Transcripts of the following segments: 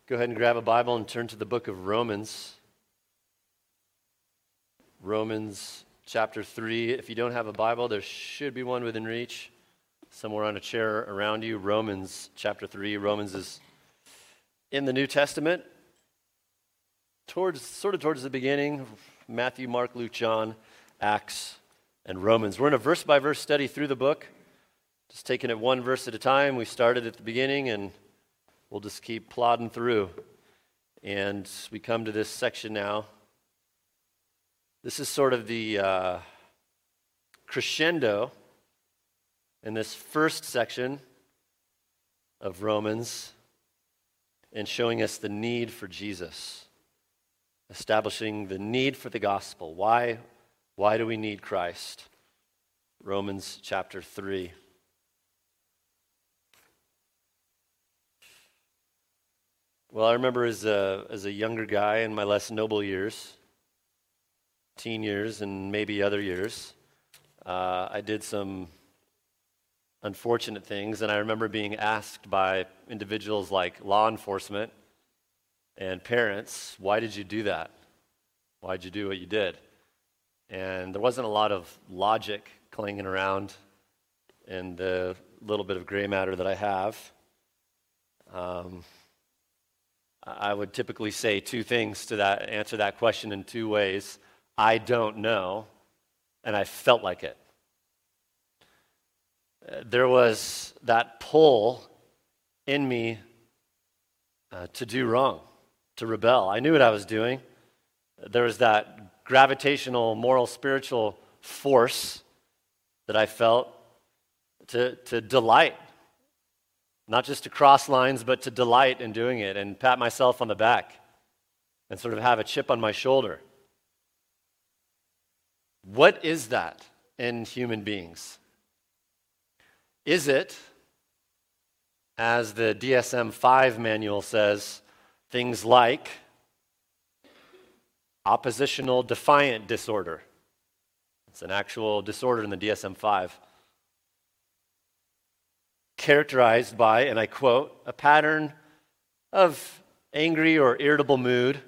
Go ahead and grab a Bible and turn to the book of Romans. Romans chapter 3. If you don't have a Bible, there should be one within reach, somewhere on a chair around you. Romans chapter 3. Romans is in the New Testament, towards the beginning. Matthew, Mark, Luke, John, Acts, and Romans. We're in a verse-by-verse study through the book, just taking it one verse at a time. We started at the beginning, and we'll just keep plodding through. And we come to this section now. This is sort of the crescendo in this first section of Romans, and showing us the need for Jesus, establishing the need for the gospel. Why do we need Christ? Romans chapter 3. Well, I remember as a younger guy in my less noble years, teen years and maybe other years, I did some unfortunate things, and I remember being asked by individuals like law enforcement and parents, why did you do that? Why did you do what you did? And there wasn't a lot of logic clanging around in the little bit of gray matter that I have. I would typically say two things to answer that question in two ways. I don't know, and I felt like it. There was that pull in me to do wrong, to rebel. I knew what I was doing. There was that gravitational, moral, spiritual force that I felt to delight. Not just to cross lines, but to delight in doing it and pat myself on the back and sort of have a chip on my shoulder. What is that in human beings? Is it, as the DSM-5 manual says, things like oppositional defiant disorder? It's an actual disorder in the DSM-5. Characterized by, and I quote, a pattern of angry or irritable mood.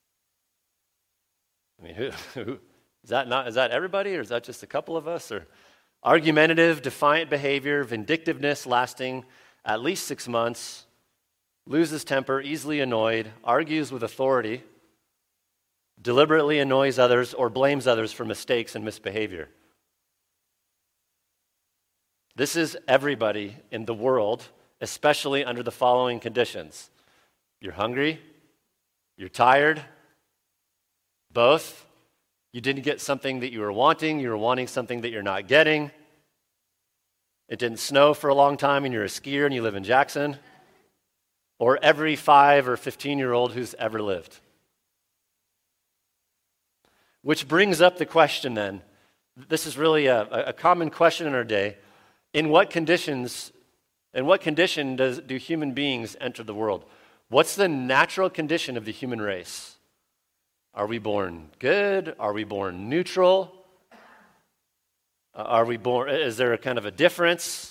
I mean, who is that everybody, or is that just a couple of us? Or argumentative, defiant behavior, vindictiveness lasting at least 6 months, loses temper, easily annoyed, argues with authority, deliberately annoys others or blames others for mistakes and misbehavior. This is everybody in the world, especially under the following conditions. You're hungry, you're tired, both. You didn't get something that you were wanting something that you're not getting. It didn't snow for a long time and you're a skier and you live in Jackson. Or every 5 or 15-year-old who's ever lived. Which brings up the question then, this is really a common question in our day. In what condition do human beings enter the world? What's the natural condition of the human race? Are we born good? Are we born neutral? Is there a kind of a difference?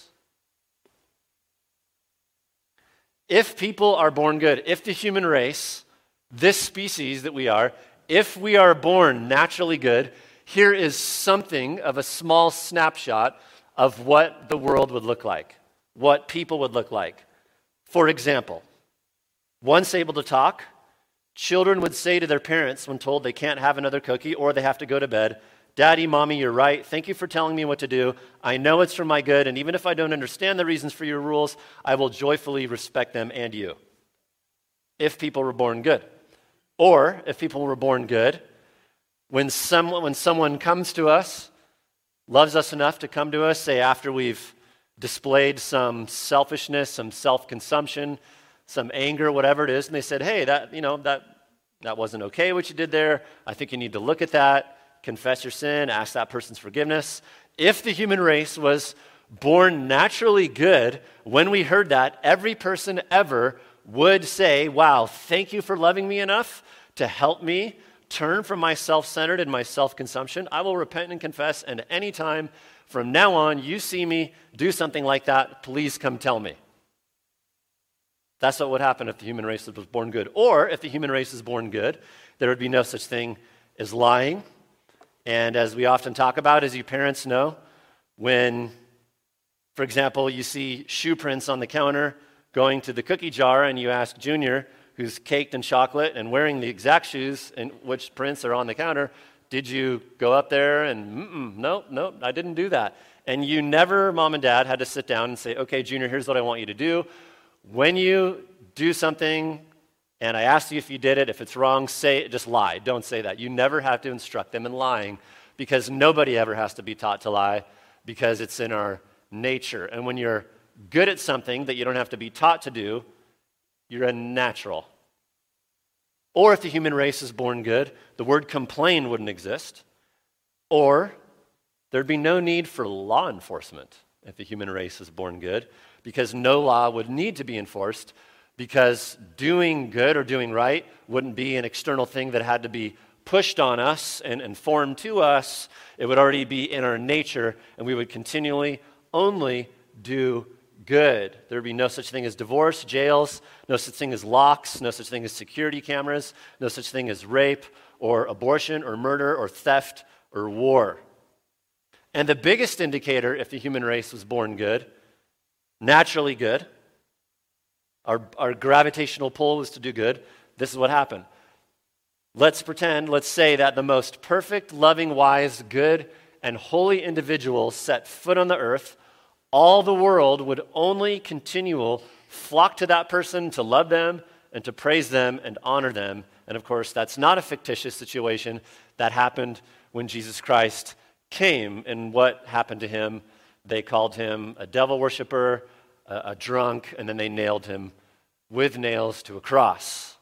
If people are born good, if the human race, this species that we are, if we are born naturally good, here is something of a small snapshot of what the world would look like, what people would look like. For example, once able to talk, children would say to their parents when told they can't have another cookie or they have to go to bed, "Daddy, Mommy, you're right. Thank you for telling me what to do. I know it's for my good, and even if I don't understand the reasons for your rules, I will joyfully respect them and you." If people were born good. Or, if people were born good, when someone comes to us, loves us enough to come to us, say after we've displayed some selfishness, some self-consumption, some anger, whatever it is, and they said, "Hey, that wasn't okay what you did there. I think you need to look at that, confess your sin, ask that person's forgiveness." If the human race was born naturally good, when we heard that, every person ever would say, "Wow, thank you for loving me enough to help me turn from my self-centered and my self-consumption. I will repent and confess, and anytime from now on you see me do something like that, please come tell me." That's what would happen if the human race was born good. Or if the human race is born good, there would be no such thing as lying. And as we often talk about, as you parents know, when, for example, you see shoe prints on the counter going to the cookie jar and you ask Junior, who's caked in chocolate and wearing the exact shoes and which prints are on the counter, did you go up there and, nope, I didn't do that. And you never, mom and dad, had to sit down and say, okay, Junior, here's what I want you to do. When you do something and I ask you if you did it, if it's wrong, just lie. Don't say that. You never have to instruct them in lying because nobody ever has to be taught to lie because it's in our nature. And when you're good at something that you don't have to be taught to do, you're a natural. Or if the human race is born good, the word complain wouldn't exist. Or there'd be no need for law enforcement if the human race is born good, because no law would need to be enforced, because doing good or doing right wouldn't be an external thing that had to be pushed on us and formed to us. It would already be in our nature, and we would continually only do good. There would be no such thing as divorce, jails, no such thing as locks, no such thing as security cameras, no such thing as rape or abortion or murder or theft or war. And the biggest indicator if the human race was born good, naturally good, our gravitational pull was to do good, this is what happened. Let's say that the most perfect, loving, wise, good, and holy individual set foot on the earth, all the world would only continual flock to that person to love them and to praise them and honor them. And of course, that's not a fictitious situation. That happened when Jesus Christ came. And what happened to him? They called him a devil worshiper, a drunk, and then they nailed him with nails to a cross.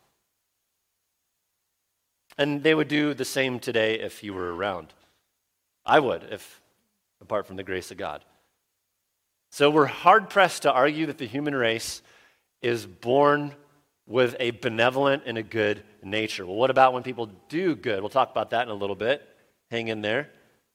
And they would do the same today if he were around. I would, if apart from the grace of God. So we're hard-pressed to argue that the human race is born with a benevolent and a good nature. Well, what about when people do good? We'll talk about that in a little bit. Hang in there.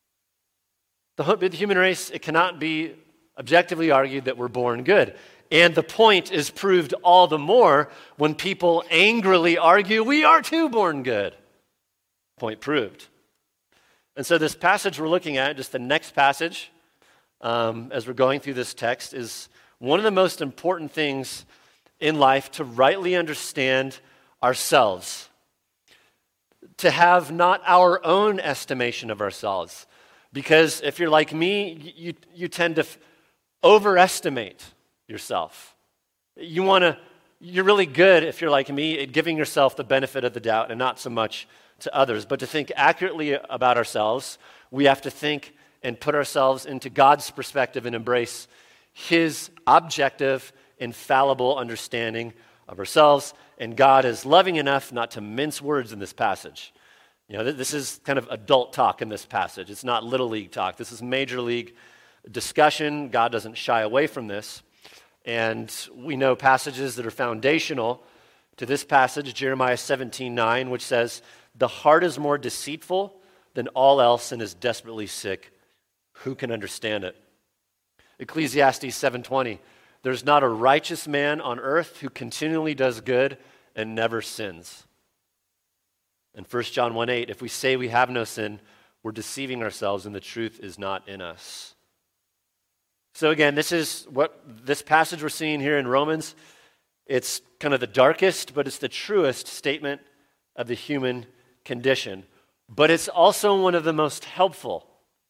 The human race, it cannot be objectively argued that we're born good. And the point is proved all the more when people angrily argue, we are too born good. Point proved. And so this passage we're looking at, just the next passage, as we're going through this text, is one of the most important things in life to rightly understand ourselves, to have not our own estimation of ourselves. Because if you're like me, you tend to overestimate yourself. You're really good, if you're like me, at giving yourself the benefit of the doubt and not so much to others. But to think accurately about ourselves, we have to think and put ourselves into God's perspective and embrace His objective, infallible understanding of ourselves. And God is loving enough not to mince words in this passage. You know, this is kind of adult talk in this passage. It's not little league talk. This is major league discussion. God doesn't shy away from this. And we know passages that are foundational to this passage, Jeremiah 17:9, which says, "The heart is more deceitful than all else and is desperately sick. Who can understand it?" Ecclesiastes 7:20, "There's not a righteous man on earth who continually does good and never sins." And 1 John 1:8, "If we say we have no sin, we're deceiving ourselves and the truth is not in us." So again, this is what this passage we're seeing here in Romans, it's kind of the darkest, but it's the truest statement of the human condition. But it's also one of the most helpful.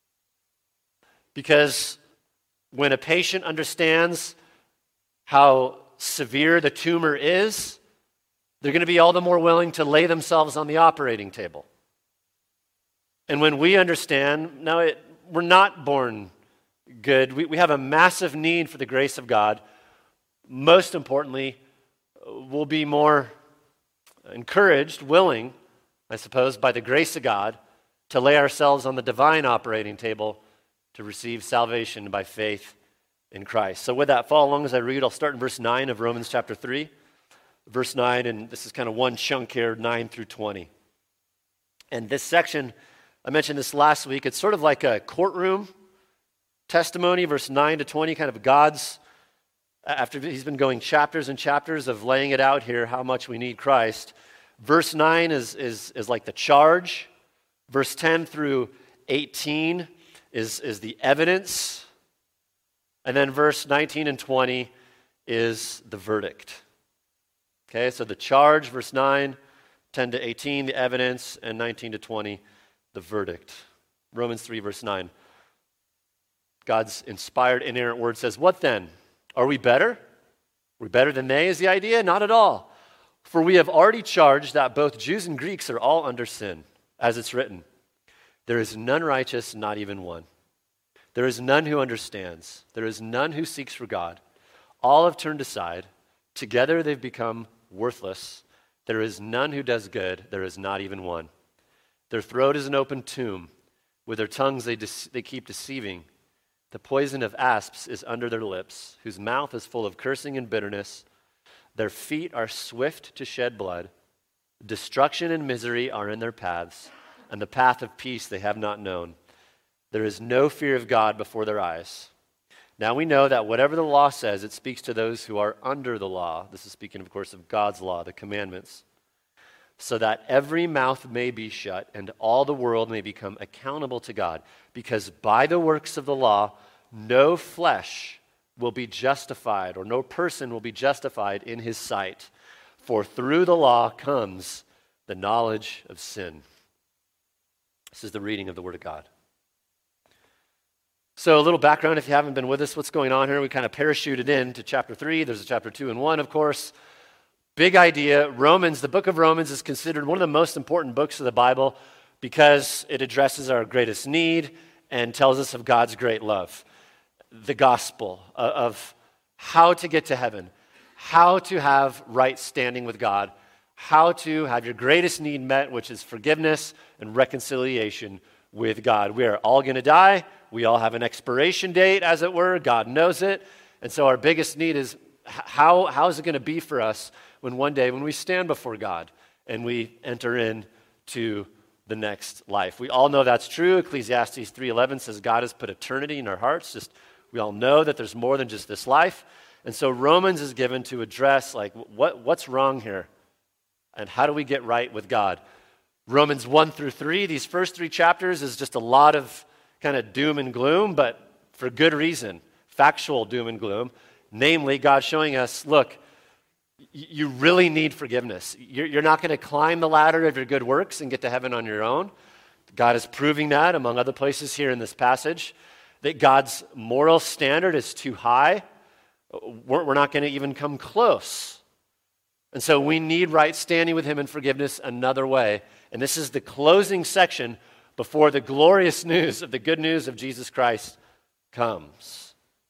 Because when a patient understands how severe the tumor is, they're going to be all the more willing to lay themselves on the operating table. And when we understand, we're not born good. We have a massive need for the grace of God. Most importantly, we'll be more encouraged, willing, I suppose, by the grace of God to lay ourselves on the divine operating table to receive salvation by faith in Christ. So with that, follow along as I read. I'll start in verse 9 of Romans chapter 3. Verse 9, and this is kind of one chunk here, 9 through 20. And this section, I mentioned this last week, it's sort of like a courtroom testimony, verse 9 to 20, kind of God's after he's been going chapters and chapters of laying it out here, how much we need Christ, verse 9 is like the charge. Verse 10 through 18 is the evidence. And then verse 19 and 20 is the verdict. Okay, so the charge, verse 9, 10 to 18, the evidence, and 19 to 20, the verdict. Romans 3, verse 9. God's inspired, inerrant word says, what then? Are we better? Are we better than they is the idea? Not at all. For we have already charged that both Jews and Greeks are all under sin, as it's written. There is none righteous, not even one. There is none who understands. There is none who seeks for God. All have turned aside. Together they've become worthless. There is none who does good. There is not even one. Their throat is an open tomb. With their tongues they keep deceiving. The poison of asps is under their lips, whose mouth is full of cursing and bitterness. Their feet are swift to shed blood. Destruction and misery are in their paths, and the path of peace they have not known. There is no fear of God before their eyes. Now we know that whatever the law says, it speaks to those who are under the law. This is speaking, of course, of God's law, the commandments. So that every mouth may be shut and all the world may become accountable to God. Because by the works of the law, no flesh will be justified, or no person will be justified in his sight. For through the law comes the knowledge of sin. This is the reading of the Word of God. So a little background if you haven't been with us, what's going on here? We kind of parachuted into chapter 3. There's a chapter 2 and 1, of course. Big idea. Romans, the book of Romans is considered one of the most important books of the Bible because it addresses our greatest need and tells us of God's great love. The gospel of how to get to heaven, how to have right standing with God, how to have your greatest need met, which is forgiveness and reconciliation with God. We are all going to die. We all have an expiration date, as it were. God knows it. And so our biggest need is how is it going to be for us when one day when we stand before God and we enter into the next life. We all know that's true. Ecclesiastes 3:11 says God has put eternity in our hearts. We all know that there's more than just this life. And so Romans is given to address like what's wrong here and how do we get right with God. Romans 1 through 3, these first 3 chapters is just a lot of kind of doom and gloom, but for good reason, factual doom and gloom. Namely, God showing us, look, you really need forgiveness. You're not going to climb the ladder of your good works and get to heaven on your own. God is proving that, among other places here in this passage, that God's moral standard is too high. We're not going to even come close. And so we need right standing with him and forgiveness another way. And this is the closing section before the glorious news of the good news of Jesus Christ comes.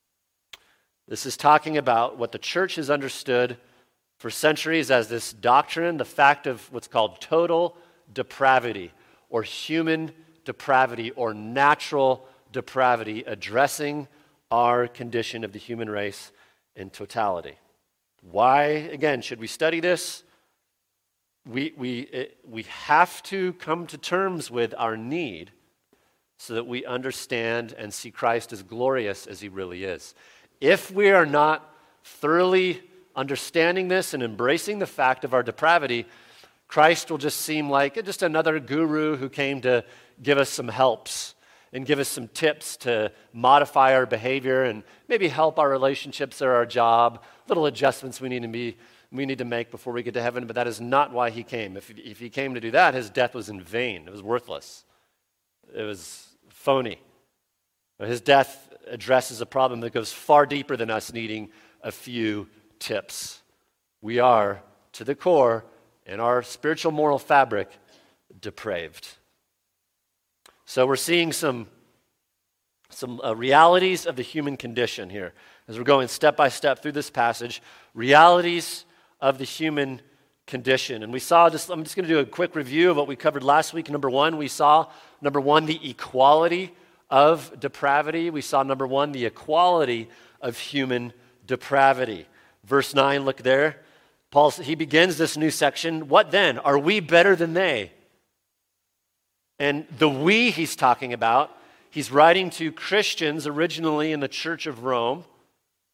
This is talking about what the church has understood for centuries as this doctrine, the fact of what's called total depravity, or human depravity, or natural depravity, addressing our condition of the human race in totality. Why, again, should we study this? We have to come to terms with our need so that we understand and see Christ as glorious as he really is. If we are not thoroughly understanding this and embracing the fact of our depravity, Christ will just seem like just another guru who came to give us some helps and give us some tips to modify our behavior and maybe help our relationships or our job, little adjustments we need to make before we get to heaven, but that is not why he came. If he came to do that, his death was in vain. It was worthless. It was phony. His death addresses a problem that goes far deeper than us needing a few tips. We are, to the core, in our spiritual moral fabric, depraved. So we're seeing some realities of the human condition here. As we're going step by step through this passage, realities of the human condition. And we saw, I'm just going to do a quick review of what we covered last week. Number one, the equality of depravity. We saw, number one, the equality of human depravity. Verse 9, look there. He begins this new section. What then? Are we better than they? And the we he's talking about, he's writing to Christians originally in the Church of Rome.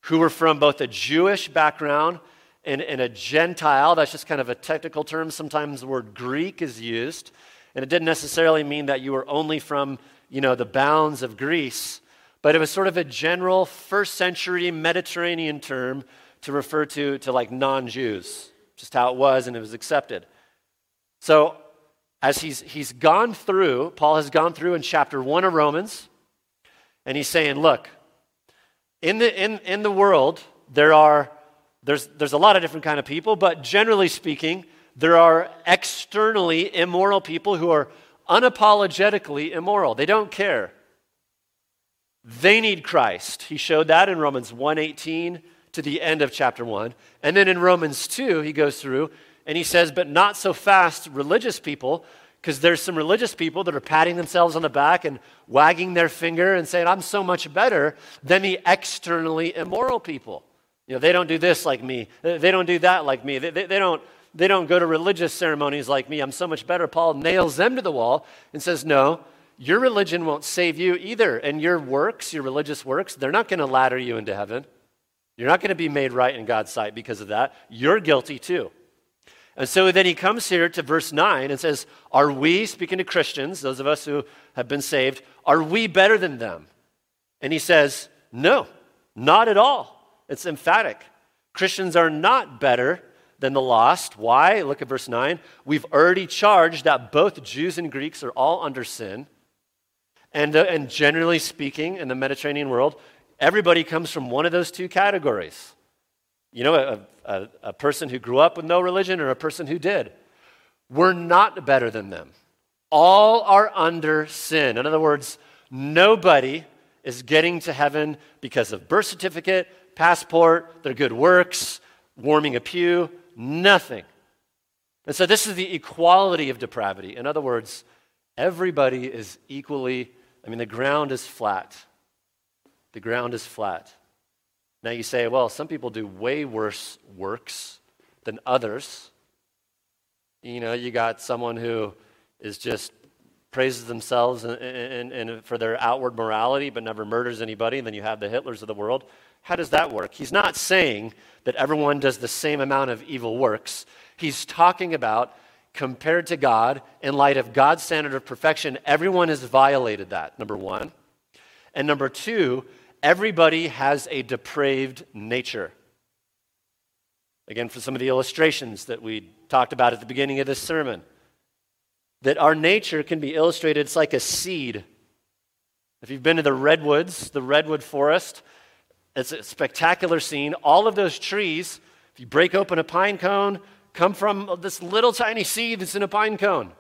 who were from both a Jewish background and a Gentile. That's just kind of a technical term. Sometimes the word Greek is used, and it didn't necessarily mean that you were only from, the bounds of Greece, but it was sort of a general first century Mediterranean term to refer to like non-Jews, just how it was, and it was accepted. So as he's gone through, Paul has gone through in chapter 1 of Romans, and he's saying, look, in the world, there's a lot of different kind of people, but generally speaking, there are externally immoral people who are unapologetically immoral. They don't care. They need Christ. He showed that in Romans 1:18 to the end of chapter 1. And then in Romans 2, he goes through and he says, but not so fast religious people, because there's some religious people that are patting themselves on the back and wagging their finger and saying, I'm so much better than the externally immoral people. They don't do this like me. They don't do that like me. They don't go to religious ceremonies like me. I'm so much better. Paul nails them to the wall and says, no, your religion won't save you either. And your works, your religious works, they're not going to ladder you into heaven. You're not going to be made right in God's sight because of that. You're guilty too. And so then he comes here to verse 9 and says, are we, speaking to Christians, those of us who have been saved, are we better than them? And he says, no, not at all. It's emphatic. Christians are not better than the lost. Why? Look at verse 9. We've already charged that both Jews and Greeks are all under sin. And generally speaking, in the Mediterranean world, everybody comes from one of those two categories. A person who grew up with no religion or a person who did. We're not better than them. All are under sin. In other words, nobody is getting to heaven because of birth certificate, passport, their good works, warming a pew, nothing. And so this is the equality of depravity. In other words, everybody is equally, the ground is flat. The ground is flat. Now you say, well, some people do way worse works than others. You got someone who is just praises themselves and for their outward morality but never murders anybody, and then you have the Hitlers of the world. How does that work? He's not saying that everyone does the same amount of evil works. He's talking about, compared to God, in light of God's standard of perfection, everyone has violated that, number one. And number two, everybody has a depraved nature. Again, for some of the illustrations that we talked about at the beginning of this sermon, that our nature can be illustrated, it's like a seed. If you've been to the redwoods, the redwood forest, it's a spectacular scene. All of those trees, if you break open a pine cone, come from this little tiny seed that's in a pine cone.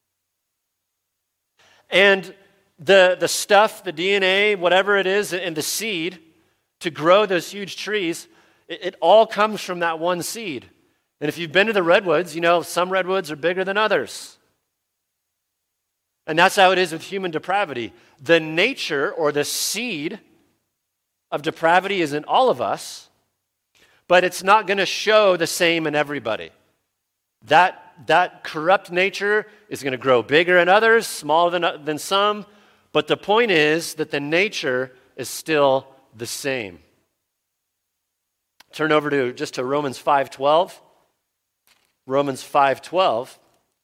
And the stuff, the DNA, whatever it is in the seed, to grow those huge trees, it all comes from that one seed. And if you've been to the redwoods, some redwoods are bigger than others. And that's how it is with human depravity. The nature or the seed of depravity is in all of us, but it's not going to show the same in everybody. That corrupt nature is going to grow bigger in others, smaller than some, but the point is that the nature is still the same. Turn over to Romans 5:12. Romans 5:12.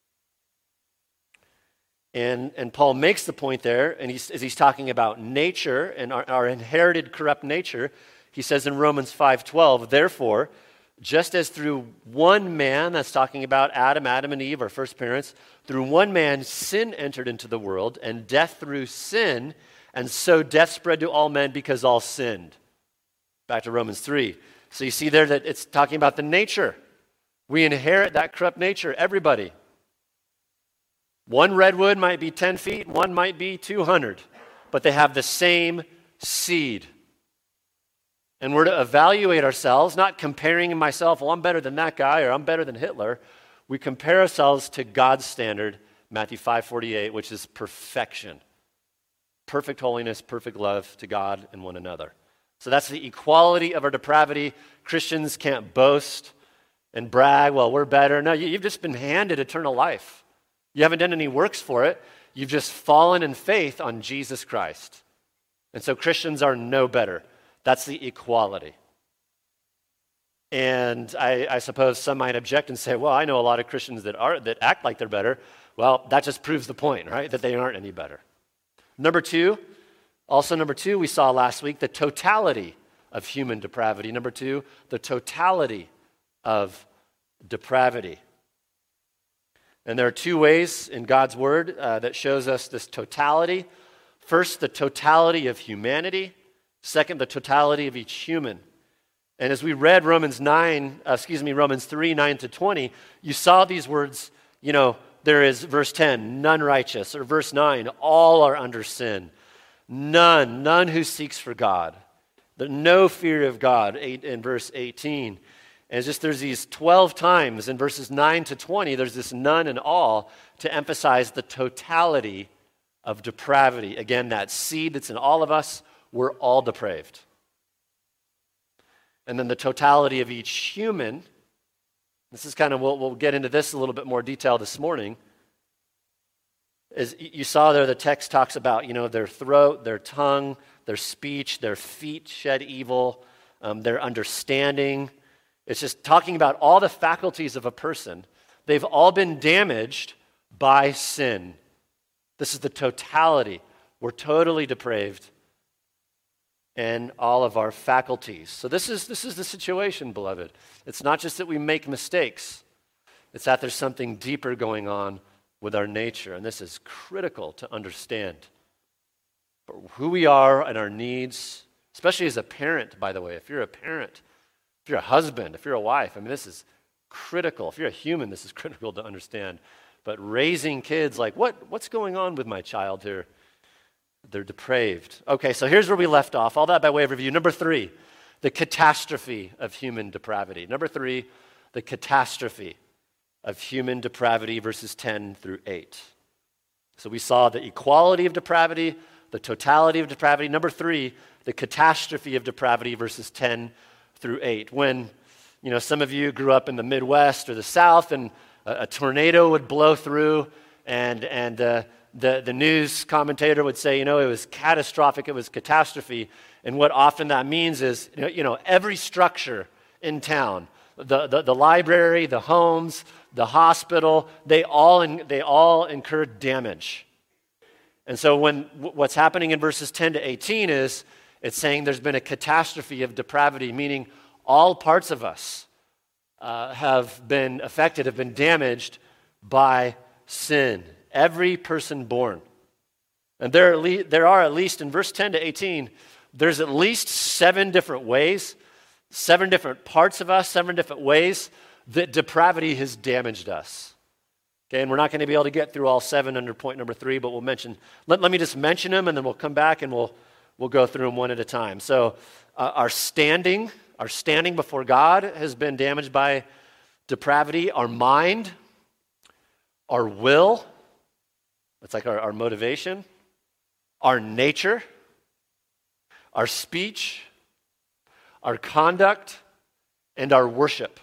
And Paul makes the point there, and as he's talking about nature and our inherited corrupt nature, he says in Romans 5:12, therefore, just as through one man, that's talking about Adam and Eve, our first parents, through one man sin entered into the world, and death through sin, and so death spread to all men because all sinned. Back to Romans 3. So you see there that it's talking about the nature. We inherit that corrupt nature, everybody. One redwood might be 10 feet, one might be 200, but they have the same seed. And we're to evaluate ourselves, not comparing myself, well, I'm better than that guy, or I'm better than Hitler. We compare ourselves to God's standard, Matthew 5:48, which is perfection. Perfect holiness, perfect love to God and one another. So that's the equality of our depravity. Christians can't boast and brag, well, we're better. No, you've just been handed eternal life. You haven't done any works for it. You've just fallen in faith on Jesus Christ. And so Christians are no better. That's the equality. And I suppose some might object and say, well, I know a lot of Christians that act like they're better. Well, that just proves the point, right? That they aren't any better. Number two, we saw last week the totality of human depravity. Number two, the totality of depravity. And there are two ways in God's word that shows us this totality. First, the totality of humanity. Second, the totality of each human. And as we read Romans 3, 9 to 20, you saw these words, there is verse 10, none righteous, or verse 9, all are under sin. None who seeks for God. No fear of God, in verse 18. And there's these 12 times in verses 9 to 20, there's this none and all to emphasize the totality of depravity. Again, that seed that's in all of us, we're all depraved. And then the totality of each human, this is kind of, we'll get into this a little bit more detail this morning, is you saw there the text talks about, their throat, their tongue, their speech, their feet shed evil, their understanding. It's just talking about all the faculties of a person. They've all been damaged by sin. This is the totality. We're totally depraved in all of our faculties. So this is the situation, beloved. It's not just that we make mistakes. It's that there's something deeper going on with our nature, and this is critical to understand. But who we are and our needs, especially as a parent, by the way. If you're a parent, if you're a husband, if you're a wife, this is critical. If you're a human, this is critical to understand. But raising kids, what's going on with my child here? They're depraved. Okay, so here's where we left off. All that by way of review. Number 3, the catastrophe of human depravity. Number 3, the catastrophe of human depravity, verses 10 through 8. So we saw the equality of depravity, the totality of depravity. Number 3, the catastrophe of depravity, verses 10 through 8. When, some of you grew up in the Midwest or the South, and a tornado would blow through, and the news commentator would say, it was catastrophic, it was catastrophe. And what often that means is, every structure in town, the library, the homes, the hospital, they all incurred damage. And so what's happening in verses 10 to 18 is, it's saying there's been a catastrophe of depravity, meaning all parts of us have been affected, have been damaged by sin. Every person born. And there are at least, in verse 10 to 18, there's at least 7 different ways, 7 different parts of us, 7 different ways that depravity has damaged us. Okay, and we're not going to be able to get through all 7 under point number 3, but we'll mention, let me just mention them, and then we'll come back and we'll go through them one at a time. So our standing before God has been damaged by depravity. Our mind, our will, it's like our motivation, our nature, our speech, our conduct, and our worship.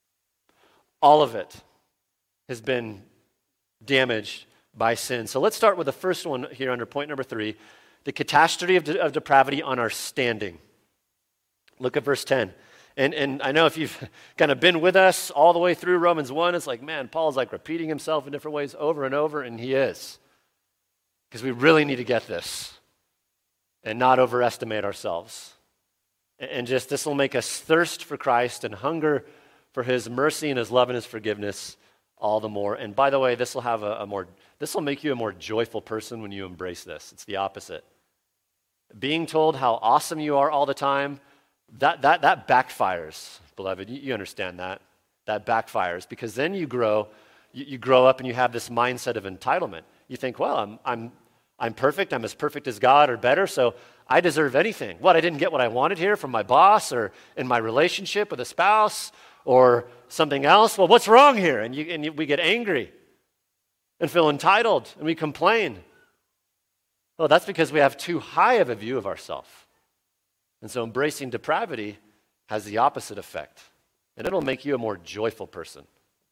All of it has been damaged by sin. So let's start with the first one here under point number 3, the catastrophe of depravity on our standing. Look at verse 10. And I know if you've kind of been with us all the way through Romans 1, it's like, man, Paul's repeating himself in different ways over and over, and he is. Because we really need to get this and not overestimate ourselves. And just this will make us thirst for Christ and hunger for his mercy and his love and his forgiveness all the more. And by the way, this will make you a more joyful person when you embrace this. It's the opposite. Being told how awesome you are all the time, that backfires, beloved. You understand that. That backfires because then you grow up and you have this mindset of entitlement. You think, well, I'm perfect. I'm as perfect as God or better, so I deserve anything. What, I didn't get what I wanted here from my boss or in my relationship with a spouse or something else? Well, what's wrong here? And we get angry and feel entitled and we complain. Well, that's because we have too high of a view of ourselves. And so embracing depravity has the opposite effect. And it'll make you a more joyful person.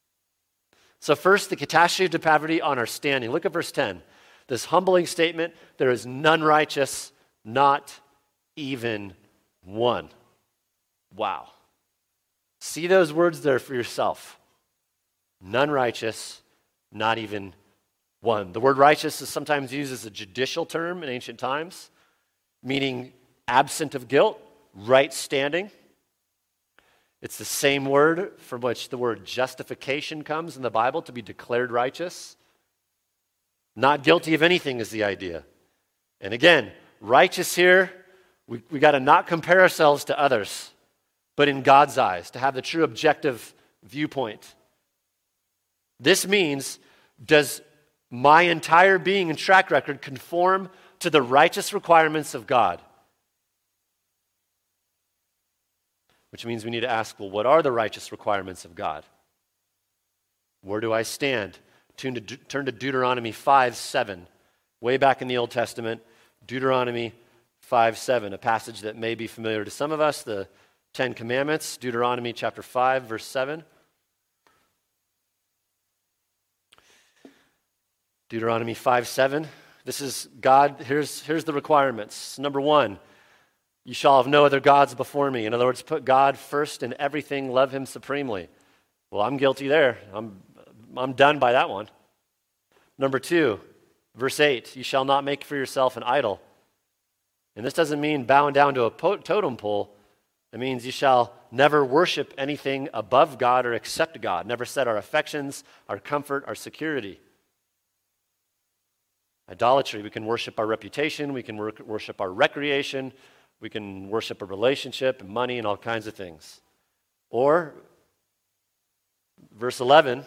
So first, the catastrophe of depravity on our standing. Look at verse 10. This humbling statement, there is none righteous, not even one. Wow. See those words there for yourself. None righteous, not even one. The word righteous is sometimes used as a judicial term in ancient times, meaning absent of guilt, right standing. It's the same word from which the word justification comes in the Bible, to be declared righteous. Not guilty of anything is the idea. And again, righteous here, we got to not compare ourselves to others, but in God's eyes, to have the true objective viewpoint. This means, does my entire being and track record conform to the righteous requirements of God? Which means we need to ask, well, what are the righteous requirements of God? Where do I stand? Turn to Deuteronomy 5:7. Way back in the Old Testament, Deuteronomy 5:7, a passage that may be familiar to some of us, the Ten Commandments, Deuteronomy chapter 5, verse 7. Deuteronomy 5:7. This is God, here's the requirements. Number 1, you shall have no other gods before me. In other words, put God first in everything, love him supremely. Well, I'm guilty there. I'm done by that one. Number 2, verse 8, you shall not make for yourself an idol. And this doesn't mean bowing down to a totem pole. It means you shall never worship anything above God or except God. Never set our affections, our comfort, our security. Idolatry, we can worship our reputation, we can worship our recreation, we can worship a relationship and money and all kinds of things. Or, verse 11,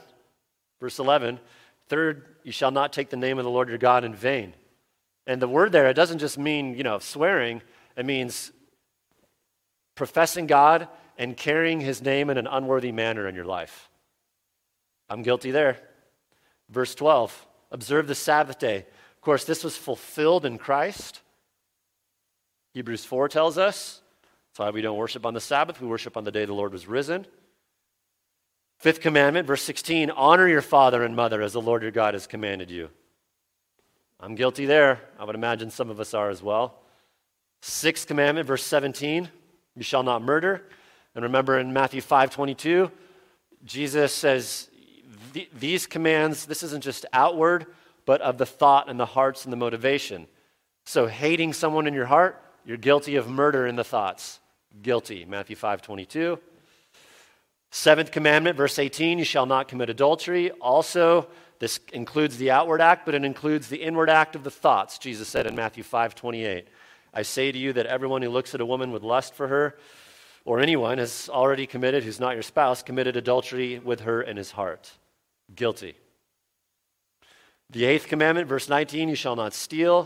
third, you shall not take the name of the Lord your God in vain. And the word there, it doesn't just mean, swearing. It means professing God and carrying his name in an unworthy manner in your life. I'm guilty there. Verse 12, observe the Sabbath day. Of course, this was fulfilled in Christ. Hebrews 4 tells us that's why we don't worship on the Sabbath. We worship on the day the Lord was risen. 5th commandment, verse 16, honor your father and mother as the Lord your God has commanded you. I'm guilty there. I would imagine some of us are as well. 6th commandment, verse 17, you shall not murder. And remember in Matthew 5:22, Jesus says, these commands, this isn't just outward, but of the thought and the hearts and the motivation. So hating someone in your heart, you're guilty of murder in the thoughts. Guilty, Matthew 5:22. 7th commandment, verse 18, you shall not commit adultery. Also, this includes the outward act, but it includes the inward act of the thoughts. Jesus said in Matthew 5:28, I say to you that everyone who looks at a woman with lust for her, or anyone has already committed, who's not your spouse, committed adultery with her in his heart. Guilty. The 8th commandment, verse 19, you shall not steal.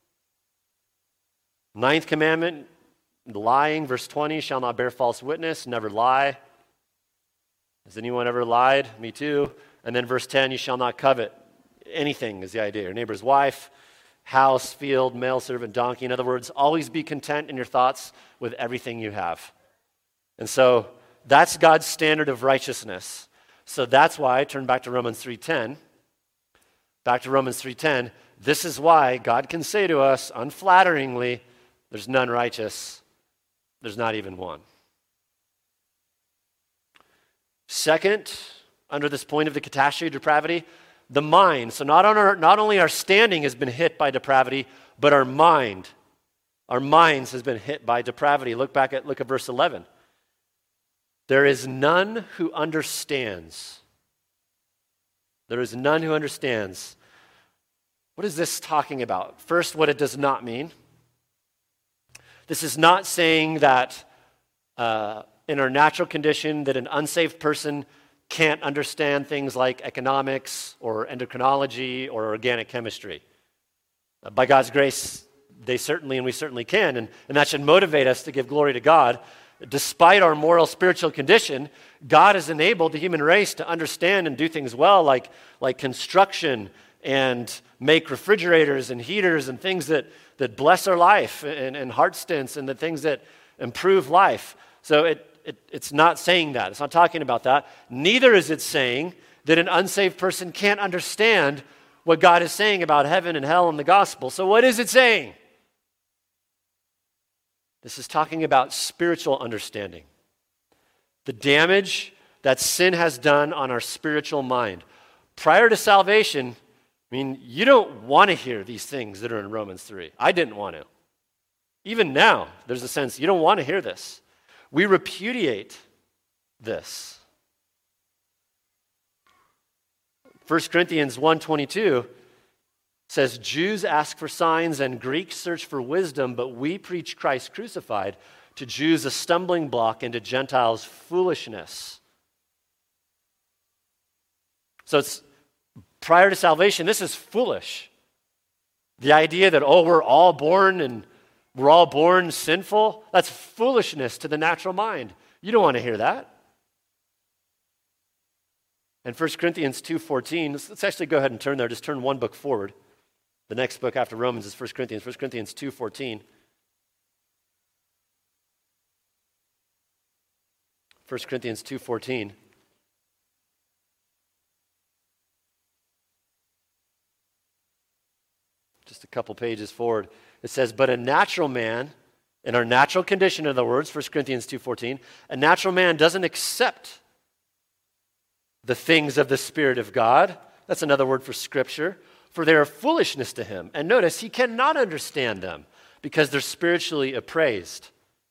9th commandment, lying, verse 20, shall not bear false witness, never lie. Has anyone ever lied? Me too. And then verse 10, you shall not covet. Anything is the idea. Your neighbor's wife, house, field, male servant, donkey. In other words, always be content in your thoughts with everything you have. And so that's God's standard of righteousness. So that's why, turn back to Romans 3:10. Back to Romans 3:10. This is why God can say to us unflatteringly, there's none righteous. There's not even one. Second, under this point of the catastrophe of depravity, the mind. So not only our standing has been hit by depravity, but our minds has been hit by depravity. Look at verse 11. There is none who understands. There is none who understands. What is this talking about? First, what it does not mean. This is not saying that in our natural condition that an unsaved person can't understand things like economics or endocrinology or organic chemistry. By God's grace, we certainly can, and that should motivate us to give glory to God. Despite our moral, spiritual condition, God has enabled the human race to understand and do things well, like construction and make refrigerators and heaters and things that bless our life and heart stents and the things that improve life. So it's not saying that. It's not talking about that. Neither is it saying that an unsaved person can't understand what God is saying about heaven and hell and the gospel. So what is it saying? This is talking about spiritual understanding. The damage that sin has done on our spiritual mind. Prior to salvation, I mean, you don't want to hear these things that are in Romans 3. I didn't want to. Even now, there's a sense you don't want to hear this. We repudiate this. 1 Corinthians 1:22 says, Jews ask for signs and Greeks search for wisdom, but we preach Christ crucified, to Jews a stumbling block and to Gentiles foolishness. So it's prior to salvation, this is foolish. The idea that, we're all born sinful, that's foolishness to the natural mind. You don't want to hear that. And 1 Corinthians 2:14, let's actually go ahead and turn there. Just turn one book forward. The next book after Romans is 1 Corinthians. 1 Corinthians 2:14. 1 Corinthians 2:14. Just a couple pages forward. It says, but a natural man, in our natural condition, in other words, 1 Corinthians 2:14, a natural man doesn't accept the things of the Spirit of God. That's another word for Scripture. For they are foolishness to him. And notice, he cannot understand them because they're spiritually appraised.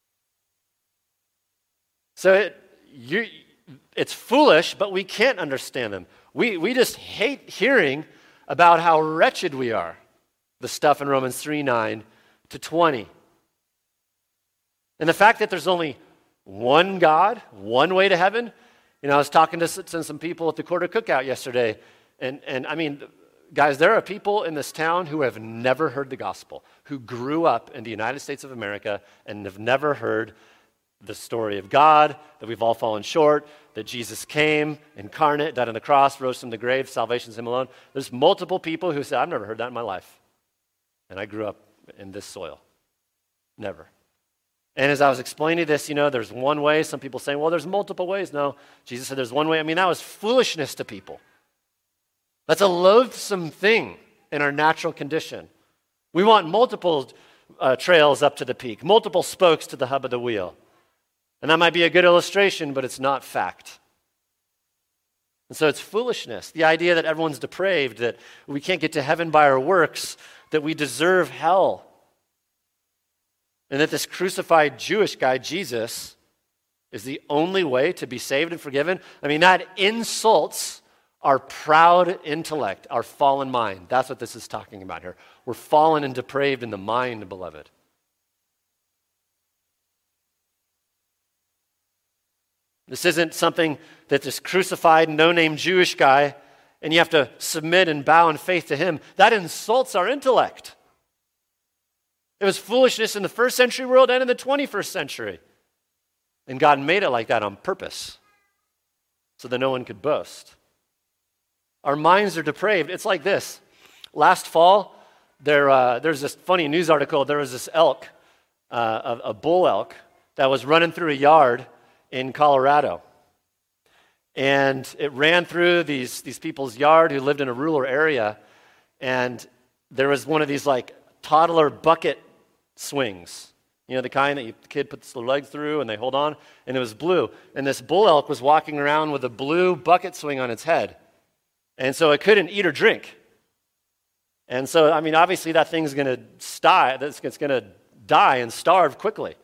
So it's foolish, but we can't understand them. We just hate hearing about how wretched we are. The stuff in Romans 3:9-20. And the fact that there's only one God, one way to heaven. I was talking to some people at the quarter cookout yesterday, and I mean, guys, there are people in this town who have never heard the gospel, who grew up in the United States of America and have never heard the story of God, that we've all fallen short, that Jesus came, incarnate, died on the cross, rose from the grave, salvation is him alone. There's multiple people who say, I've never heard that in my life. And I grew up in this soil. Never. And as I was explaining this, there's one way. Some people saying, well, there's multiple ways. No, Jesus said there's one way. I mean, that was foolishness to people. That's a loathsome thing in our natural condition. We want multiple trails up to the peak, multiple spokes to the hub of the wheel. And that might be a good illustration, but it's not fact. And so it's foolishness. The idea that everyone's depraved, that we can't get to heaven by our works, that we deserve hell. And that this crucified Jewish guy, Jesus, is the only way to be saved and forgiven. I mean, that insults our proud intellect, our fallen mind. That's what this is talking about here. We're fallen and depraved in the mind, beloved. This isn't something that this crucified, no-name Jewish guy, and you have to submit and bow in faith to him. That insults our intellect. It was foolishness in the first century world and in the 21st century. And God made it like that on purpose so that no one could boast. Our minds are depraved. It's like this. Last fall, there's this funny news article. There was this elk, a bull elk, that was running through a yard in Colorado. And it ran through these people's yard who lived in a rural area. And there was one of these toddler bucket swings. The kind that the kid puts their legs through and they hold on. And it was blue. And this bull elk was walking around with a blue bucket swing on its head. And so it couldn't eat or drink. And so, I mean, obviously that thing's going to die. It's going to die and starve quickly.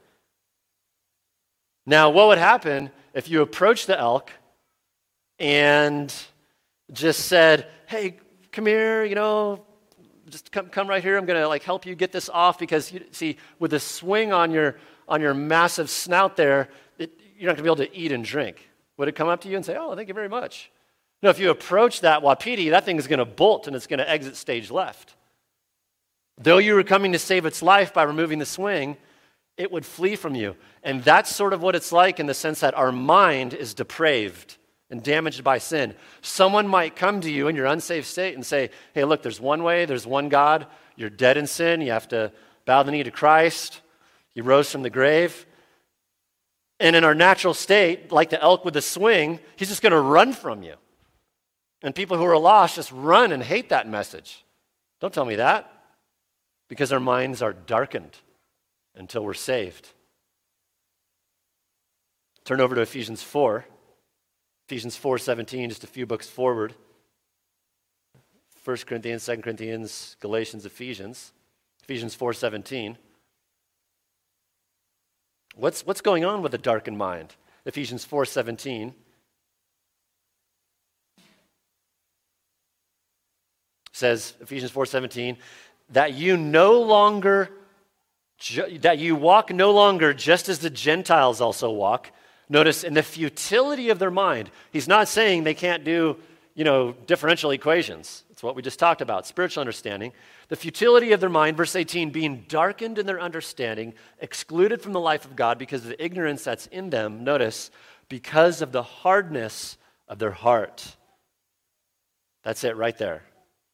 Now, what would happen if you approached the elk and just said, hey, come here, just come right here. I'm going to help you get this off because, with the swing on your massive snout there, you're not going to be able to eat and drink. Would it come up to you and say, oh, thank you very much? No, if you approach that wapiti, that thing is going to bolt and it's going to exit stage left. Though you were coming to save its life by removing the swing, it would flee from you. And that's sort of what it's like in the sense that our mind is depraved and damaged by sin. Someone might come to you in your unsaved state and say, hey, look, there's one way, there's one God. You're dead in sin. You have to bow the knee to Christ. He rose from the grave. And in our natural state, like the elk with the swing, he's just going to run from you. And people who are lost just run and hate that message. Don't tell me that. Because our minds are darkened until we're saved. Turn over to Ephesians 4. Ephesians 4:17, just a few books forward. 1 Corinthians, 2 Corinthians, Galatians, Ephesians. Ephesians 4:17. What's going on with a darkened mind? Ephesians 4:17 says, Ephesians 4:17, that you walk no longer just as the Gentiles also walk. Notice, in the futility of their mind. He's not saying they can't do, differential equations. That's what we just talked about, spiritual understanding. The futility of their mind, verse 18, being darkened in their understanding, excluded from the life of God because of the ignorance that's in them. Notice, because of the hardness of their heart. That's it right there.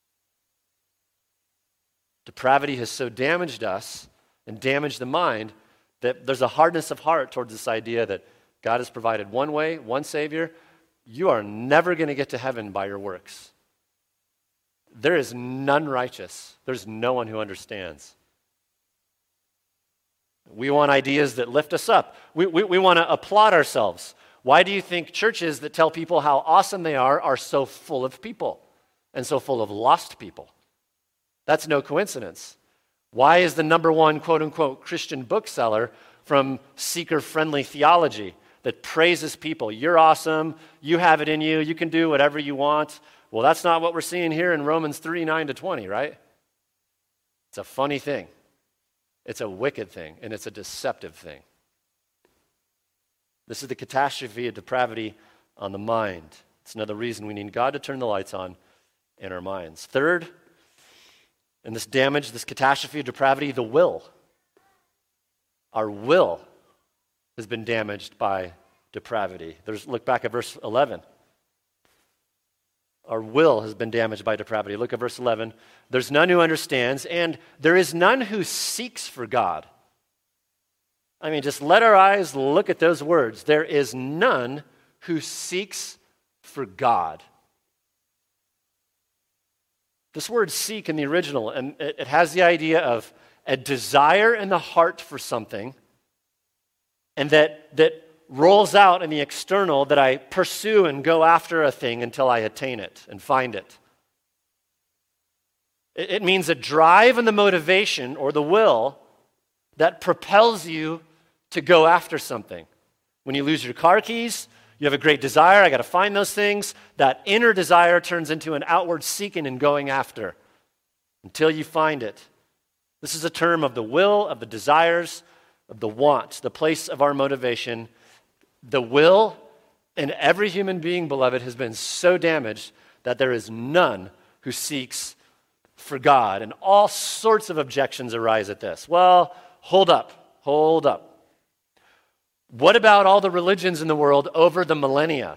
Depravity has so damaged us and damaged the mind that there's a hardness of heart towards this idea that God has provided one way, one Savior. You are never going to get to heaven by your works. There is none righteous. There's no one who understands. We want ideas that lift us up. We want to applaud ourselves. Why do you think churches that tell people how awesome they are so full of people and so full of lost people? That's no coincidence. Why is the number one quote-unquote Christian bookseller from seeker-friendly theology that praises people? You're awesome. You have it in you. You can do whatever you want. Well, that's not what we're seeing here in Romans 3:9-20, right? It's a funny thing. It's a wicked thing, and it's a deceptive thing. This is the catastrophe of depravity on the mind. It's another reason we need God to turn the lights on in our minds. Third, in this damage, this catastrophe of depravity, the will. Our will has been damaged by depravity. Look back at verse 11. Our will has been damaged by depravity. Look at verse 11. There's none who understands, and there is none who seeks for God. I mean, just let our eyes look at those words. There is none who seeks for God. This word seek in the original, and it has the idea of a desire in the heart for something, and that rolls out in the external, that I pursue and go after a thing until I attain it and find it. It means a drive and the motivation or the will that propels you to go after something. When you lose your car keys, you have a great desire, I got to find those things. That inner desire turns into an outward seeking and going after until you find it. This is a term of the will, of the desires, of the want, the place of our motivation. The will in every human being, beloved, has been so damaged that there is none who seeks for God. And all sorts of objections arise at this. Well, hold up. What about all the religions in the world over the millennia?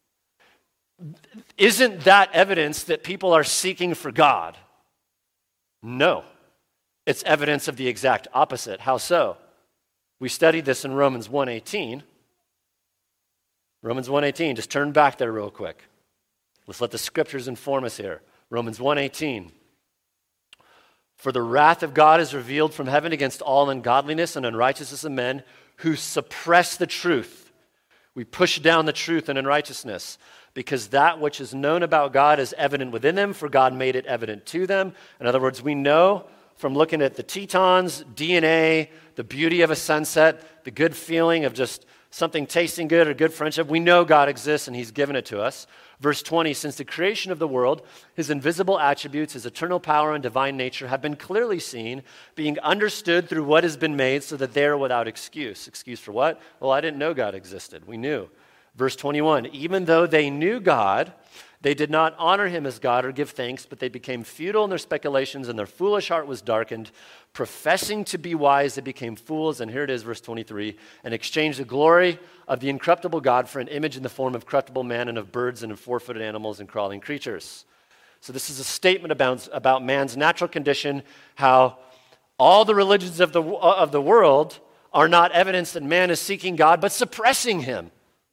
Isn't that evidence that people are seeking for God? No. It's evidence of the exact opposite. How so? We studied this in Romans 1:18. Romans 1:18, just turn back there real quick. Let's let the scriptures inform us here. Romans 1:18. For the wrath of God is revealed from heaven against all ungodliness and unrighteousness of men who suppress the truth. We push down the truth and unrighteousness because that which is known about God is evident within them, for God made it evident to them. In other words, we know from looking at the Tetons, DNA, the beauty of a sunset, the good feeling of just something tasting good or good friendship, we know God exists and he's given it to us. Verse 20, since the creation of the world, his invisible attributes, his eternal power and divine nature have been clearly seen, being understood through what has been made, so that they are without excuse. Excuse for what? Well, I didn't know God existed. We knew. Verse 21, even though they knew God, they did not honor him as God or give thanks, but they became futile in their speculations, and their foolish heart was darkened. Professing to be wise, they became fools. And here it is, verse 23, and exchanged the glory of the incorruptible God for an image in the form of corruptible man and of birds and of four-footed animals and crawling creatures. So this is a statement about man's natural condition, how all the religions of the world are not evidence that man is seeking God, but suppressing him.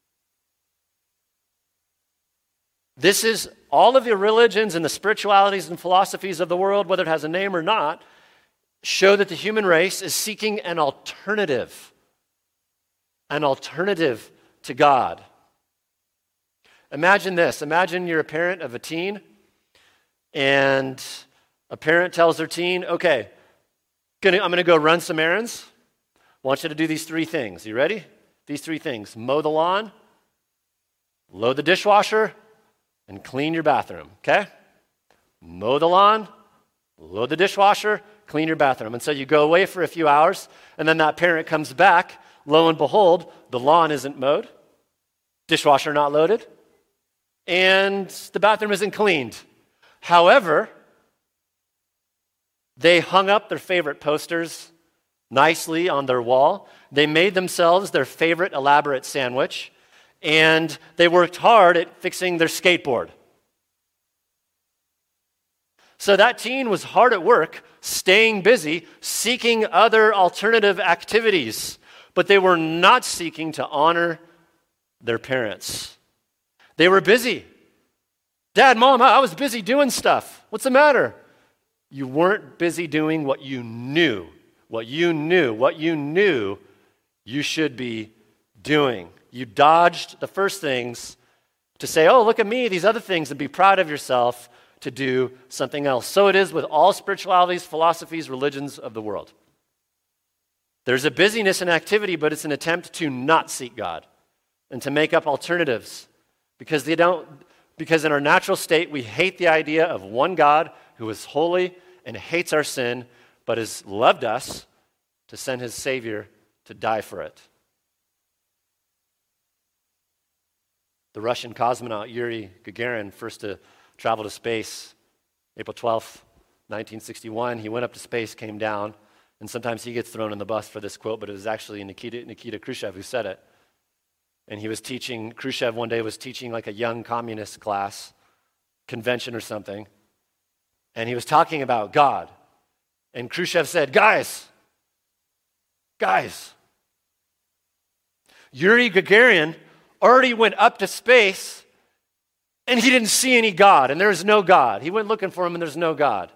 This is all of the religions and the spiritualities and philosophies of the world, whether it has a name or not, show that the human race is seeking an alternative to God. Imagine this. Imagine you're a parent of a teen, and a parent tells their teen, okay, I'm going to go run some errands. I want you to do these 3 things. You ready? These 3 things. Mow the lawn, load the dishwasher, and clean your bathroom, okay? Mow the lawn, load the dishwasher, clean your bathroom. And so you go away for a few hours, and then that parent comes back. Lo and behold, the lawn isn't mowed, dishwasher not loaded, and the bathroom isn't cleaned. However, they hung up their favorite posters nicely on their wall. They made themselves their favorite elaborate sandwich, and they worked hard at fixing their skateboard. So that teen was hard at work, staying busy, seeking other alternative activities, but they were not seeking to honor their parents. They were busy. Dad, Mom, I was busy doing stuff. What's the matter? You weren't busy doing what you knew you should be doing. You dodged the first things to say, oh, look at me, these other things, and be proud of yourself to do something else. So it is with all spiritualities, philosophies, religions of the world. There's a busyness and activity, but it's an attempt to not seek God and to make up alternatives because in our natural state, we hate the idea of one God who is holy and hates our sin, but has loved us to send his Savior to die for it. The Russian cosmonaut Yuri Gagarin, first to travel to space, April 12th, 1961, he went up to space, came down, and sometimes he gets thrown in the bus for this quote, but it was actually Nikita Khrushchev who said it. And Khrushchev one day was teaching like a young communist class, convention or something, and he was talking about God. And Khrushchev said, guys, Yuri Gagarin already went up to space and he didn't see any God, and there's no God. He went looking for him and there's no God.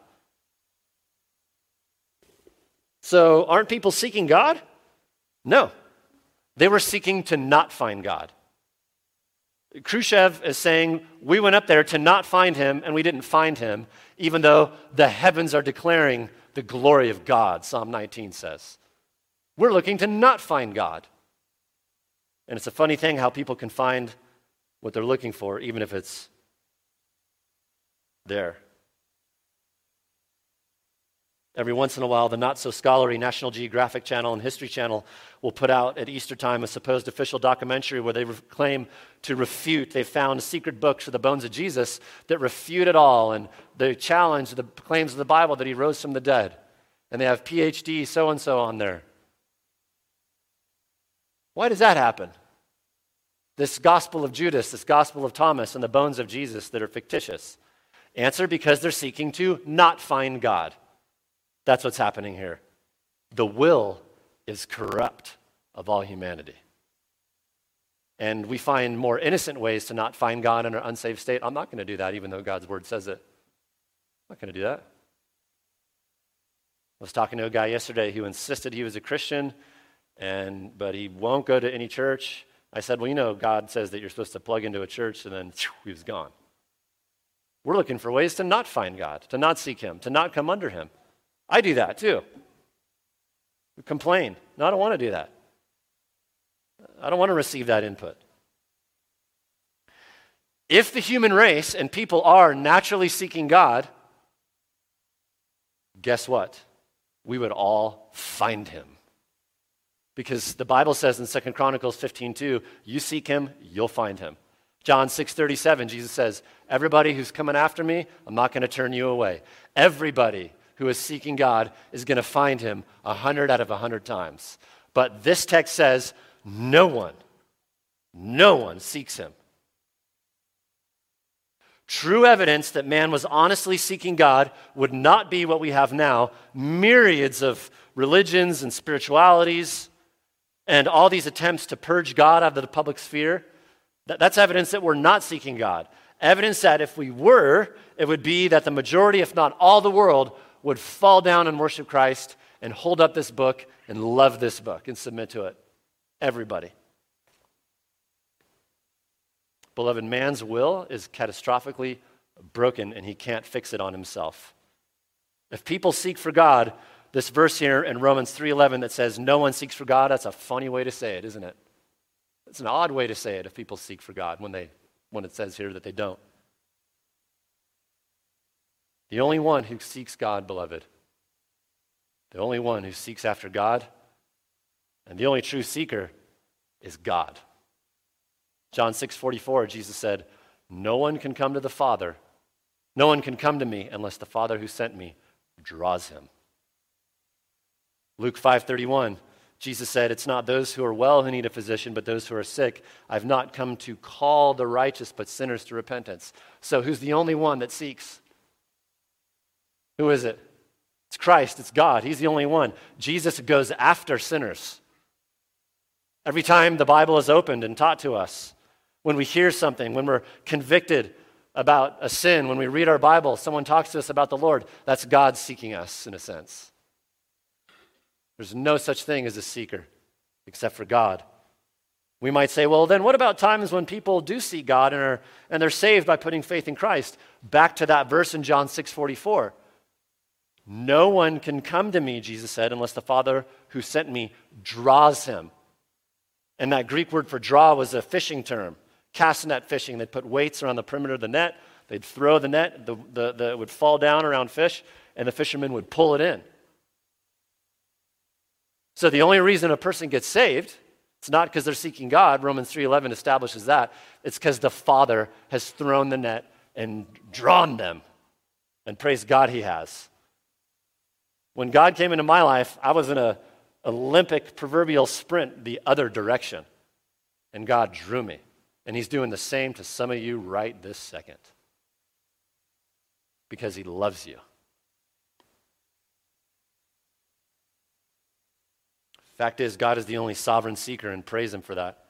So aren't people seeking God? No. They were seeking to not find God. Khrushchev is saying, we went up there to not find him, and we didn't find him, even though the heavens are declaring the glory of God, Psalm 19 says. We're looking to not find God. And it's a funny thing how people can find what they're looking for, even if it's there. Every once in a while, the not-so-scholarly National Geographic Channel and History Channel will put out at Easter time a supposed official documentary where they claim to refute. They found secret books of the bones of Jesus that refute it all, and they challenge the claims of the Bible that he rose from the dead. And they have PhD so-and-so on there. Why does that happen? This gospel of Judas, this gospel of Thomas, and the bones of Jesus that are fictitious. Answer, because they're seeking to not find God. That's what's happening here. The will is corrupt of all humanity. And we find more innocent ways to not find God in our unsaved state. I'm not going to do that, even though God's word says it. I'm not going to do that. I was talking to a guy yesterday who insisted he was a Christian, but he won't go to any church. I said, well, God says that you're supposed to plug into a church, and then he was gone. We're looking for ways to not find God, to not seek him, to not come under him. I do that too. We complain. No, I don't want to do that. I don't want to receive that input. If the human race and people are naturally seeking God, guess what? We would all find him. Because the Bible says in 2 Chronicles 15:2, you seek him, you'll find him. John 6:37, Jesus says, everybody who's coming after me, I'm not going to turn you away. Everybody who is seeking God is going to find him 100 out of 100 times. But this text says no one seeks him. True evidence that man was honestly seeking God would not be what we have now, myriads of religions and spiritualities and all these attempts to purge God out of the public sphere. That's evidence that we're not seeking God. Evidence that if we were, it would be that the majority, if not all the world, would fall down and worship Christ and hold up this book and love this book and submit to it. Everybody. Beloved, man's will is catastrophically broken, and he can't fix it on himself. If people seek for God, this verse here in Romans 3:11 that says no one seeks for God, that's a funny way to say it, isn't it? It's an odd way to say it if people seek for God when it says here that they don't. The only one who seeks God, beloved, the only one who seeks after God, and the only true seeker is God. John 6:44, Jesus said, no one can come to the Father, no one can come to me unless the Father who sent me draws him. Luke 5:31, Jesus said, it's not those who are well who need a physician, but those who are sick. I've not come to call the righteous, but sinners to repentance. So who's the only one that seeks? Who is it? It's Christ, it's God. He's the only one. Jesus goes after sinners. Every time the Bible is opened and taught to us, when we hear something, when we're convicted about a sin, when we read our Bible, someone talks to us about the Lord, that's God seeking us in a sense. There's no such thing as a seeker except for God. We might say, well, then what about times when people do seek God and they're saved by putting faith in Christ? Back to that verse in John 6:44. No one can come to me, Jesus said, unless the Father who sent me draws him. And that Greek word for draw was a fishing term, cast net fishing. They'd put weights around the perimeter of the net. They'd throw the net, it would fall down around fish, and the fisherman would pull it in. So the only reason a person gets saved, it's not because they're seeking God. Romans 3:11 establishes that. It's because the Father has thrown the net and drawn them. And praise God he has. When God came into my life, I was in an Olympic proverbial sprint the other direction. And God drew me. And he's doing the same to some of you right this second. Because he loves you. Fact is, God is the only sovereign seeker, and praise him for that.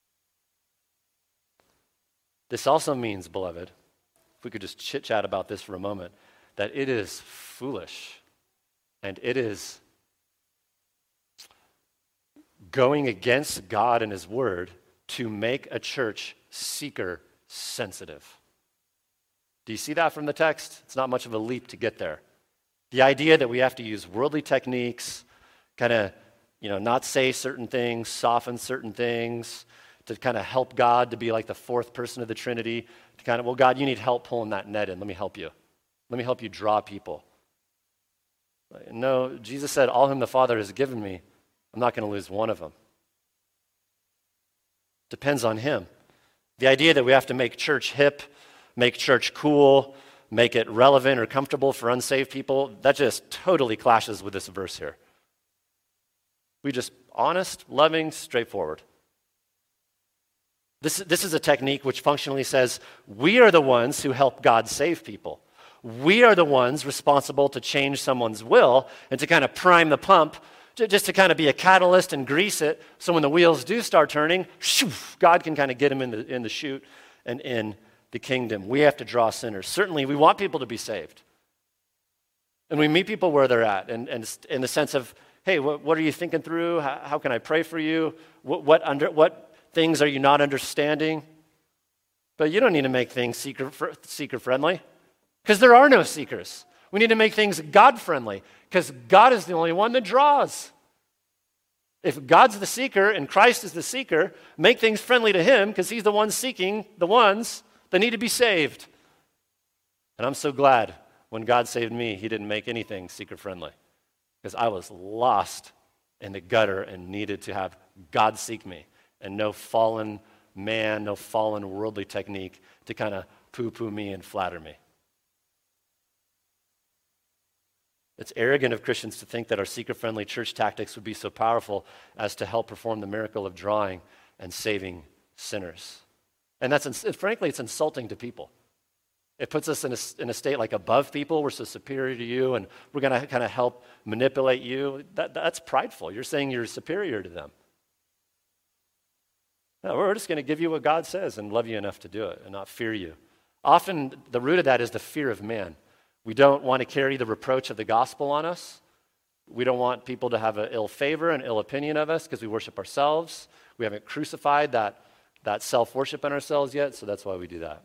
This also means, beloved, if we could just chit-chat about this for a moment, that it is foolish and it is going against God and his word to make a church seeker sensitive. Do you see that from the text? It's not much of a leap to get there. The idea that we have to use worldly techniques, kind of, not say certain things, soften certain things, to kind of help God to be like the fourth person of the Trinity, to kind of, well, God, you need help pulling that net in. Let me help you. Let me help you draw people. No, Jesus said, all whom the Father has given me, I'm not going to lose one of them. Depends on him. The idea that we have to make church hip, make church cool, make it relevant or comfortable for unsaved people, that just totally clashes with this verse here. We just honest, loving, straightforward. This is a technique which functionally says we are the ones who help God save people. We are the ones responsible to change someone's will and to kind of prime the pump, just to kind of be a catalyst and grease it, so when the wheels do start turning, God can kind of get them in the chute and in the kingdom. We have to draw sinners. Certainly, we want people to be saved. And we meet people where they're at, and in the sense of, hey, what are you thinking through? How can I pray for you? What things are you not understanding? But you don't need to make things seeker-friendly, because there are no seekers. We need to make things God-friendly, because God is the only one that draws. If God's the seeker and Christ is the seeker, make things friendly to him, because he's the one seeking the ones that need to be saved. And I'm so glad when God saved me, he didn't make anything seeker-friendly, because I was lost in the gutter and needed to have God seek me, and no fallen man, no fallen worldly technique to kind of poo-poo me and flatter me. It's arrogant of Christians to think that our seeker-friendly church tactics would be so powerful as to help perform the miracle of drawing and saving sinners. And frankly, it's insulting to people. It puts us in a state like above people. We're so superior to you, and we're going to kind of help manipulate you. That's prideful. You're saying you're superior to them. No, we're just going to give you what God says and love you enough to do it and not fear you. Often, the root of that is the fear of man. We don't want to carry the reproach of the gospel on us. We don't want people to have an ill favor and ill opinion of us because we worship ourselves. We haven't crucified that that self-worship in ourselves yet, so that's why we do that.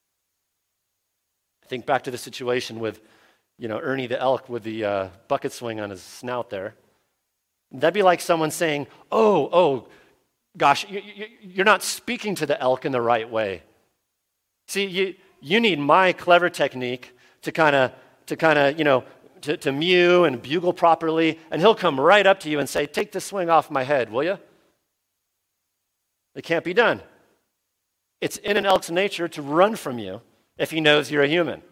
Think back to the situation with, Ernie the elk with the bucket swing on his snout there. That'd be like someone saying, oh, gosh, you're not speaking to the elk in the right way. See, you need my clever technique to kind of, to mew and bugle properly, and he'll come right up to you and say, take the swing off my head, will you? It can't be done. It's in an elk's nature to run from you if he knows you're a human.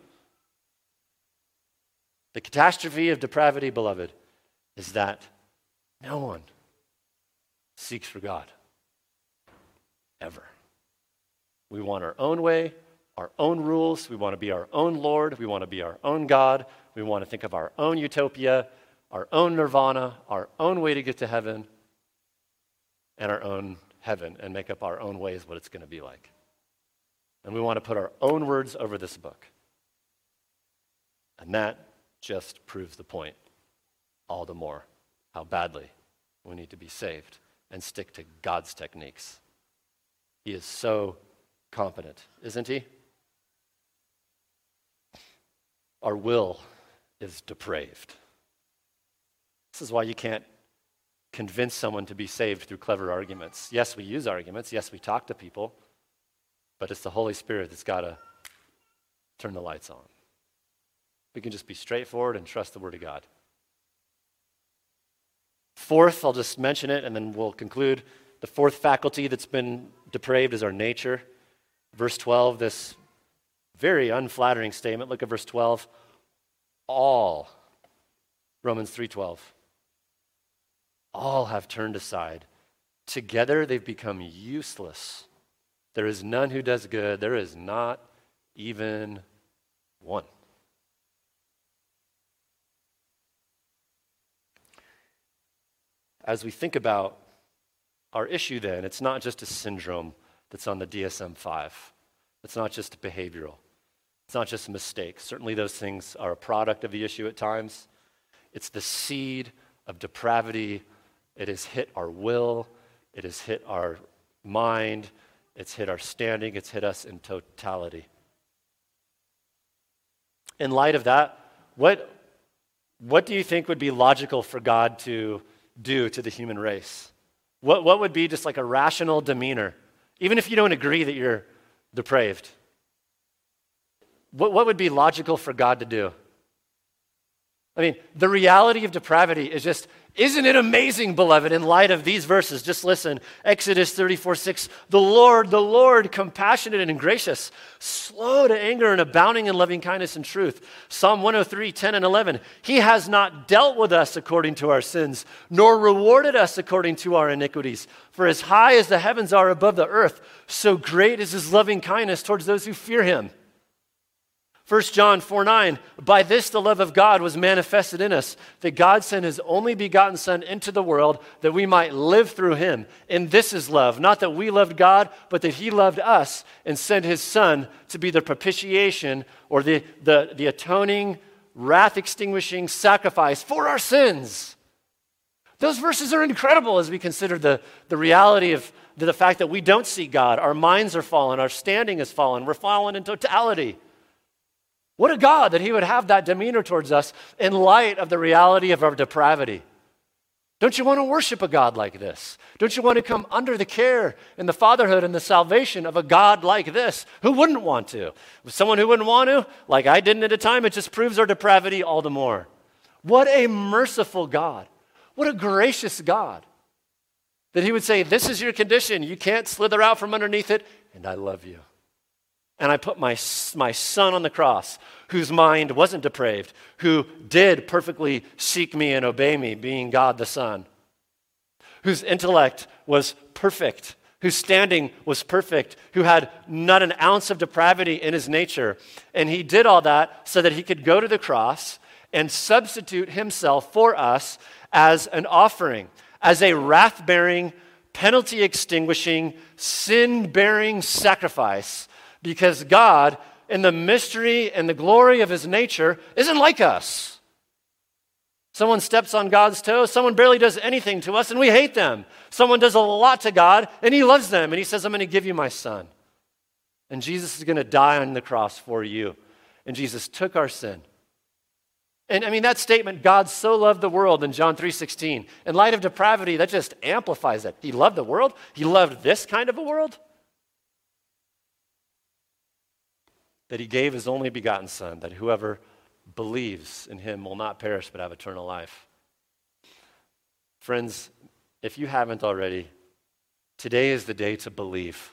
The catastrophe of depravity, beloved, is that no one seeks for God, ever. We want our own way, our own rules. We want to be our own Lord. We want to be our own God. We want to think of our own utopia, our own nirvana, our own way to get to heaven, and our own heaven, and make up our own ways what it's going to be like. And we want to put our own words over this book. And that just proves the point all the more, how badly we need to be saved and stick to God's techniques. He is so competent, isn't he? Our will is depraved. This is why you can't convince someone to be saved through clever arguments. Yes, we use arguments. Yes, we talk to people. But it's the Holy Spirit that's got to turn the lights on. We can just be straightforward and trust the Word of God. Fourth, I'll just mention it and then we'll conclude. The fourth faculty that's been depraved is our nature. Verse 12, this very unflattering statement. Look at verse 12. All, Romans 3:12. All have turned aside. Together they've become useless. There is none who does good. There is not even one. As we think about our issue then, it's not just a syndrome that's on the DSM-5. It's not just behavioral. It's not just mistakes. Certainly those things are a product of the issue at times. It's the seed of depravity. It has hit our will. It has hit our mind. It's hit our standing. It's hit us in totality. In light of that, what do you think would be logical for God to do to the human race? What would be just like a rational demeanor, even if you don't agree that you're depraved? What would be logical for God to do? I mean, the reality of depravity is just, isn't it amazing, beloved, in light of these verses? Just listen. Exodus 34:6. The Lord, compassionate and gracious, slow to anger and abounding in loving kindness and truth. Psalm 103:10 and 11. He has not dealt with us according to our sins, nor rewarded us according to our iniquities. For as high as the heavens are above the earth, so great is his loving kindness towards those who fear him. 1 John 4:9, by this the love of God was manifested in us, that God sent his only begotten Son into the world that we might live through him. And this is love, not that we loved God, but that he loved us and sent his Son to be the propitiation or the atoning, wrath-extinguishing sacrifice for our sins. Those verses are incredible as we consider the reality of the fact that we don't see God. Our minds are fallen, our standing is fallen, we're fallen in totality. What a God that he would have that demeanor towards us in light of the reality of our depravity. Don't you want to worship a God like this? Don't you want to come under the care and the fatherhood and the salvation of a God like this? Who wouldn't want to? Someone who wouldn't want to, like I didn't at a time, it just proves our depravity all the more. What a merciful God. What a gracious God. That he would say, this is your condition. You can't slither out from underneath it, and I love you. And I put my Son on the cross, whose mind wasn't depraved, who did perfectly seek me and obey me, being God the Son, whose intellect was perfect, whose standing was perfect, who had not an ounce of depravity in his nature. And he did all that so that he could go to the cross and substitute himself for us as an offering, as a wrath-bearing, penalty-extinguishing, sin-bearing sacrifice. Because God, in the mystery and the glory of his nature, isn't like us. Someone steps on God's toes. Someone barely does anything to us, and we hate them. Someone does a lot to God, and he loves them, and he says, I'm going to give you my son. And Jesus is going to die on the cross for you. And Jesus took our sin. And I mean, that statement, God so loved the world in John 3:16, in light of depravity, that just amplifies it. He loved the world? He loved this kind of a world? That he gave his only begotten son, that whoever believes in him will not perish but have eternal life. Friends, if you haven't already, today is the day to believe.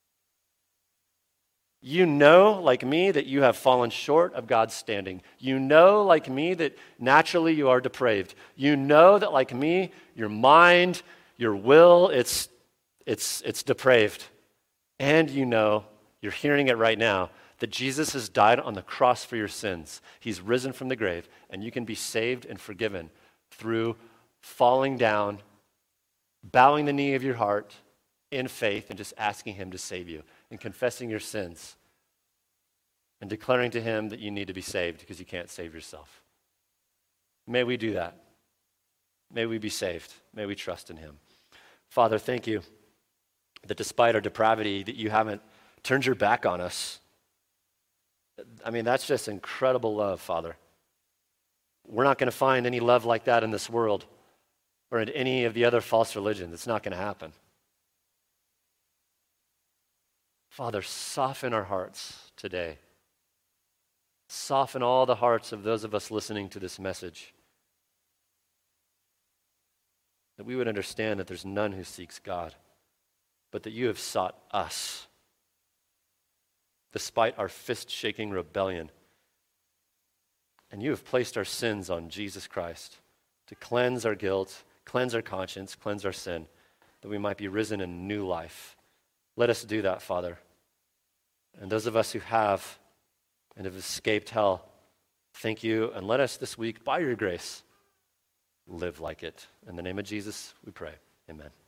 You know, like me, that you have fallen short of God's standing. You know, like me, that naturally you are depraved. You know that, like me, your mind, your will, it's depraved. And you know, you're hearing it right now, that Jesus has died on the cross for your sins. He's risen from the grave, and you can be saved and forgiven through falling down, bowing the knee of your heart in faith, and just asking him to save you, and confessing your sins, and declaring to him that you need to be saved because you can't save yourself. May we do that. May we be saved. May we trust in him. Father, thank you that despite our depravity, that you haven't turned your back on us. I mean, that's just incredible love, Father. We're not going to find any love like that in this world or in any of the other false religions. It's not going to happen. Father, soften our hearts today. Soften all the hearts of those of us listening to this message. That we would understand that there's none who seeks God, but that you have sought us despite our fist-shaking rebellion. And you have placed our sins on Jesus Christ to cleanse our guilt, cleanse our conscience, cleanse our sin, that we might be risen in new life. Let us do that, Father. And those of us who have and have escaped hell, thank you, and let us this week, by your grace, live like it. In the name of Jesus, we pray. Amen.